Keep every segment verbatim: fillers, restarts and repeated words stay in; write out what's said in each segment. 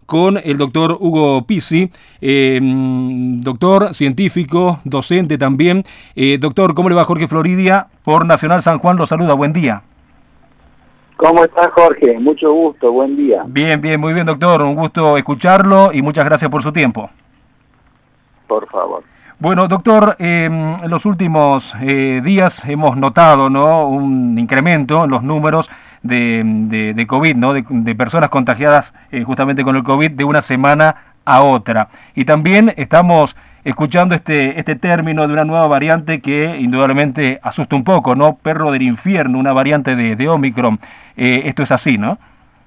con el doctor Hugo Pizzi, eh, doctor, científico, docente también. Eh, doctor, ¿cómo le va? Jorge Floridia, por Nacional San Juan, lo saluda, buen día. ¿Cómo está, Jorge? Mucho gusto, buen día. Bien, bien, muy bien, doctor, un gusto escucharlo y muchas gracias por su tiempo. Por favor. Bueno, doctor, eh, en los últimos eh, días hemos notado, ¿no?, un incremento en los números de, de, de COVID, ¿no?, de, de personas contagiadas eh, justamente con el COVID de una semana a otra. Y también estamos escuchando este, este término de una nueva variante que indudablemente asusta un poco, ¿no? Perro del infierno, una variante de, de Omicron. Eh, esto es así, ¿no?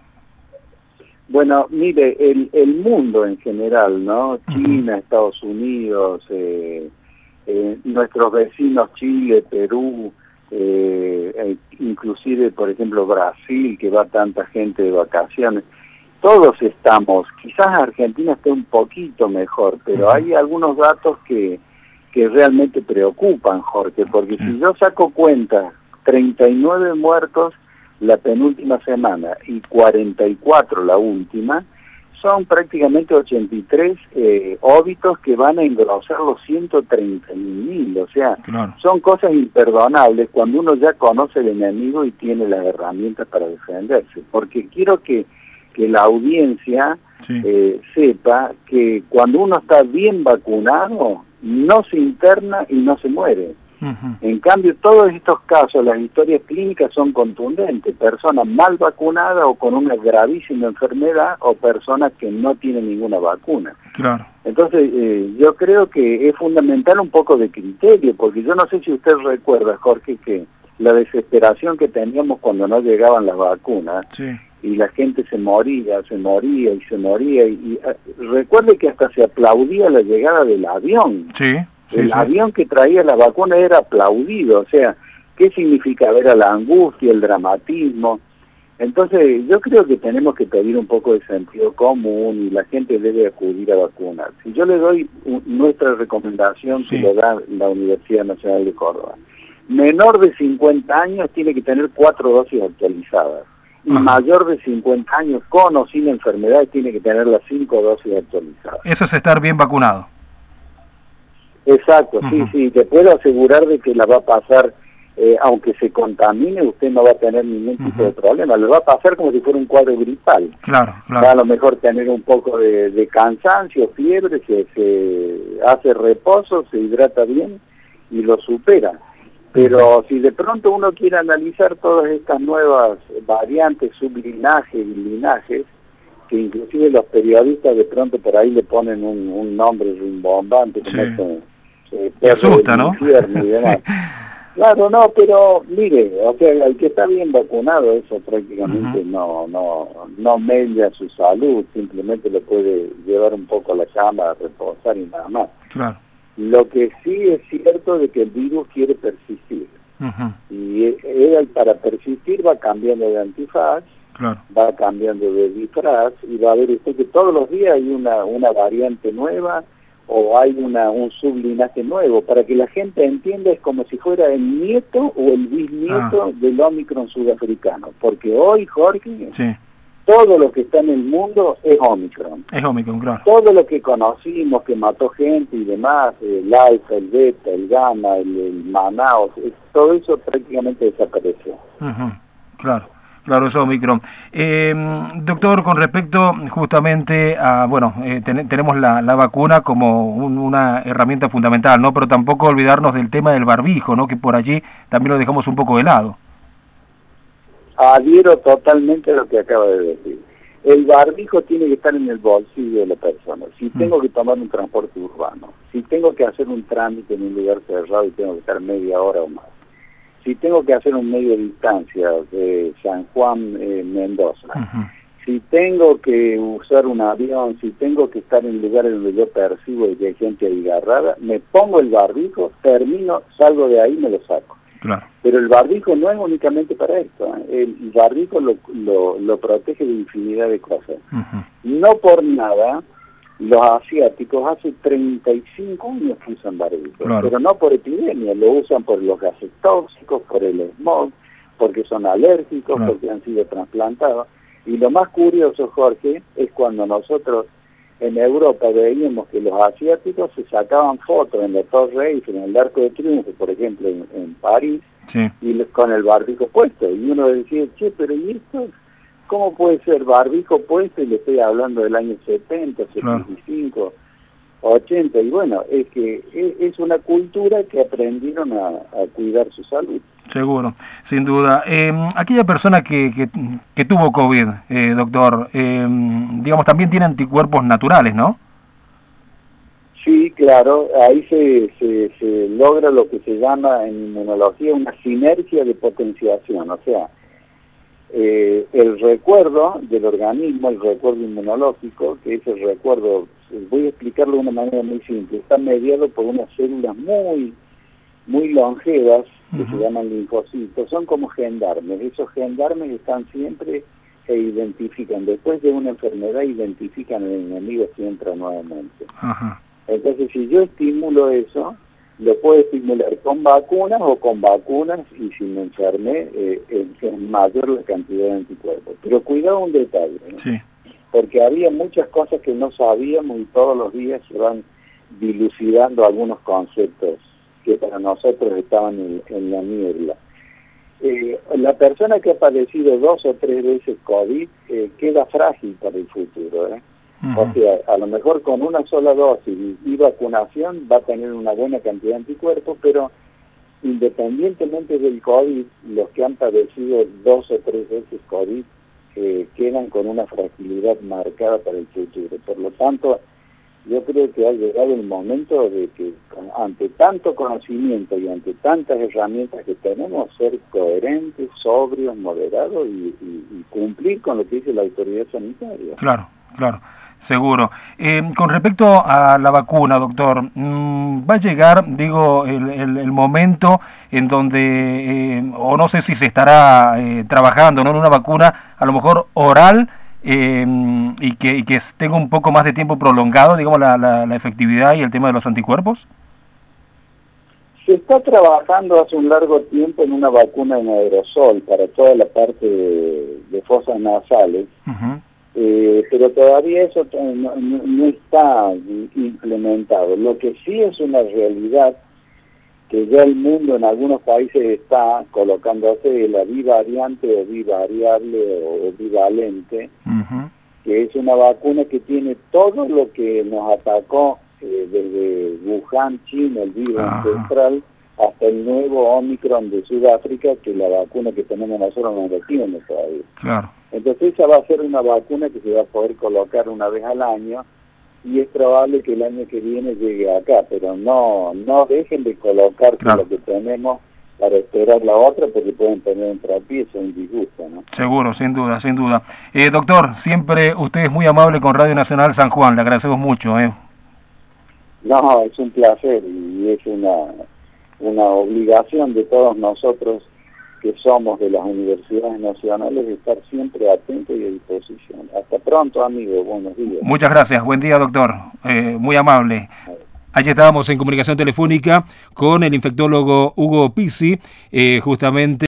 Bueno, mire, el, el mundo en general, ¿no? China, Estados Unidos, eh, eh, nuestros vecinos Chile, Perú, eh, eh, inclusive, por ejemplo, Brasil, que va tanta gente de vacaciones. Todos estamos, quizás Argentina esté un poquito mejor, pero uh-huh. hay algunos datos que, que realmente preocupan, Jorge, porque uh-huh. si yo saco cuenta, treinta y nueve muertos la penúltima semana y cuarenta y cuatro la última, son prácticamente ochenta y tres eh, óbitos que van a engrosar los ciento treinta mil, o sea, claro. son cosas imperdonables cuando uno ya conoce el enemigo y tiene las herramientas para defenderse, porque quiero que, que la audiencia sí. eh, sepa que cuando uno está bien vacunado, no se interna y no se muere. Uh-huh. En cambio, todos estos casos, las historias clínicas son contundentes, personas mal vacunadas o con una gravísima enfermedad o personas que no tienen ninguna vacuna. Claro. Entonces, eh, yo creo que es fundamental un poco de criterio, porque yo no sé si usted recuerda, Jorge, que la desesperación que teníamos cuando no llegaban las vacunas, sí. y la gente se moría, se moría y se moría, y, y uh, recuerde que hasta se aplaudía la llegada del avión. Sí. Sí, el sí. avión que traía la vacuna era aplaudido, o sea, ¿qué significa? Era la angustia, el dramatismo. Entonces, yo creo que tenemos que pedir un poco de sentido común y la gente debe acudir a vacunar. Si yo le doy un, nuestra recomendación sí. que le da la Universidad Nacional de Córdoba, menor de cincuenta años tiene que tener cuatro dosis actualizadas. Y Ajá. mayor de cincuenta años con o sin enfermedad tiene que tener las cinco dosis actualizadas. Eso es estar bien vacunado. Exacto, uh-huh. sí, sí, te puedo asegurar de que la va a pasar, eh, aunque se contamine, usted no va a tener ningún tipo uh-huh. de problema, le va a pasar como si fuera un cuadro gripal. Claro, claro. Va a lo mejor tener un poco de, de cansancio, fiebre, se, se hace reposo, se hidrata bien y lo supera. Pero uh-huh. si de pronto uno quiere analizar todas estas nuevas variantes, sublinajes y linajes, que inclusive los periodistas de pronto por ahí le ponen un, un nombre rimbombante, como sí. ese, eh, te asusta, ¿no? Y demás. Sí. Claro, no, pero mire, o sea, el que está bien vacunado, eso prácticamente uh-huh. no no no mella su salud, simplemente le puede llevar un poco a la cama a reposar y nada más. Claro. Lo que sí es cierto de que el virus quiere persistir. Uh-huh. Y él para persistir va cambiando de antifaz, claro. va cambiando de disfraz y va a ver usted que todos los días hay una una variante nueva o hay una un sublinaje nuevo, para que la gente entienda es como si fuera el nieto o el bisnieto ah. del Omicron sudafricano, porque hoy, Jorge, sí. todo lo que está en el mundo es Omicron. Es Omicron, claro. Todo lo que conocimos, que mató gente y demás, el alfa, el beta, el gamma, el, el Manaus, todo eso prácticamente desapareció. Uh-huh. Claro. Claro, es Omicron. Eh, doctor, con respecto justamente a, bueno, eh, ten, tenemos la, la vacuna como un, una herramienta fundamental, ¿no? Pero tampoco olvidarnos del tema del barbijo, ¿no? Que por allí también lo dejamos un poco de lado. Adhiero totalmente a lo que acaba de decir. El barbijo tiene que estar en el bolsillo de la persona. Si mm. tengo que tomar un transporte urbano, si tengo que hacer un trámite en un lugar cerrado y tengo que estar media hora o más, si tengo que hacer un medio de distancia de San Juan, eh, Mendoza, uh-huh. si tengo que usar un avión, si tengo que estar en lugares donde yo percibo que hay gente agarrada, me pongo el barbijo, termino, salgo de ahí y me lo saco. Claro. Pero el barbijo no es únicamente para esto, ¿eh? El barbijo lo, lo, lo protege de infinidad de cosas. Uh-huh. No por nada, los asiáticos hace treinta y cinco años que usan barbijo, claro. pero no por epidemia, lo usan por los gases tóxicos, por el smog, porque son alérgicos, claro. porque han sido trasplantados. Y lo más curioso, Jorge, es cuando nosotros en Europa veíamos que los asiáticos se sacaban fotos en la Torre Eiffel, en el Arco de Triunfo, por ejemplo, en, en París, sí. y les, con el barbijo puesto. Y uno decía, che, pero ¿y esto? ¿Cómo puede ser barbijo puesto? Y le estoy hablando del año setenta, setenta y cinco, claro. ochenta. Y bueno, es que es una cultura que aprendieron a, a cuidar su salud. Seguro, sin duda. Eh, aquella persona que, que, que tuvo COVID, eh, doctor, eh, digamos, también tiene anticuerpos naturales, ¿no? Sí, claro. Ahí se, se, se logra lo que se llama en inmunología una sinergia de potenciación. O sea, eh, el recuerdo del organismo, el recuerdo inmunológico, que es el recuerdo, voy a explicarlo de una manera muy simple, está mediado por unas células muy... muy longevas, que uh-huh. se llaman linfocitos, son como gendarmes. Esos gendarmes están siempre e identifican, después de una enfermedad, identifican al enemigo si entra nuevamente. Uh-huh. Entonces, si yo estimulo eso, lo puedo estimular con vacunas o con vacunas, y si me enfermé, eh, es mayor la cantidad de anticuerpos. Pero cuidado un detalle, ¿no? Sí. Porque había muchas cosas que no sabíamos y todos los días se van dilucidando algunos conceptos que para nosotros estaban en, en la niebla. Eh, la persona que ha padecido dos o tres veces COVID eh, queda frágil para el futuro. ¿eh? Uh-huh. O sea, a lo mejor con una sola dosis y, y vacunación va a tener una buena cantidad de anticuerpos, pero independientemente del COVID, los que han padecido dos o tres veces COVID eh, quedan con una fragilidad marcada para el futuro. Por lo tanto, yo creo que ha llegado el momento de que, ante tanto conocimiento y ante tantas herramientas que tenemos, ser coherentes, sobrios, moderados y, y, y cumplir con lo que dice la autoridad sanitaria. Claro, claro, seguro. Eh, con respecto a la vacuna, doctor, mmm, va a llegar, digo, el, el, el momento en donde, eh, o no sé si se estará eh, trabajando, ¿no?, en una vacuna, a lo mejor oral, Eh, y, que, y que tenga un poco más de tiempo prolongado, digamos, la, la, la efectividad y el tema de los anticuerpos. Se está trabajando hace un largo tiempo en una vacuna en aerosol para toda la parte de, de fosas nasales, uh-huh. eh, pero todavía eso no, no, no está implementado. Lo que sí es una realidad que ya el mundo en algunos países está colocándose la bivariante o bivariable o bivalente, uh-huh. que es una vacuna que tiene todo lo que nos atacó eh, desde Wuhan, China, el virus uh-huh. ancestral, hasta el nuevo Omicron de Sudáfrica, que la vacuna que tenemos nosotros no lo tiene todavía. Claro. Entonces esa va a ser una vacuna que se va a poder colocar una vez al año, y es probable que el año que viene llegue acá, pero no no dejen de colocar claro. lo que tenemos para esperar la otra, porque pueden tener un tropiezo, un disgusto, ¿no? Seguro, sin duda, sin duda. Eh, doctor, siempre usted es muy amable con Radio Nacional San Juan, le agradecemos mucho. ¿eh? No, es un placer y es una, una obligación de todos nosotros que somos de las universidades nacionales de estar siempre atentos y a disposición. Hasta pronto, amigos. Buenos días. Muchas gracias. Buen día, doctor. Eh, muy amable. Allí estábamos en comunicación telefónica con el infectólogo Hugo Pizzi, eh, justamente